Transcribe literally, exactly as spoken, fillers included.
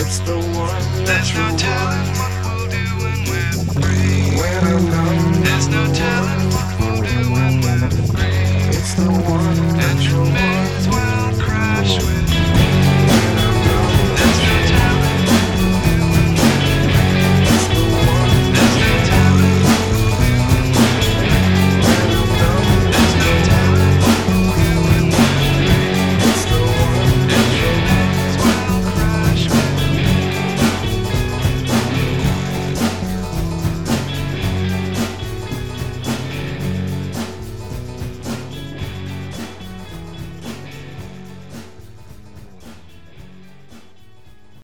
It's the one that There's you no telling want. what we'll do when we're free. When I'm gone, There's no telling what we'll do when we're free. it's the one that And you you want. may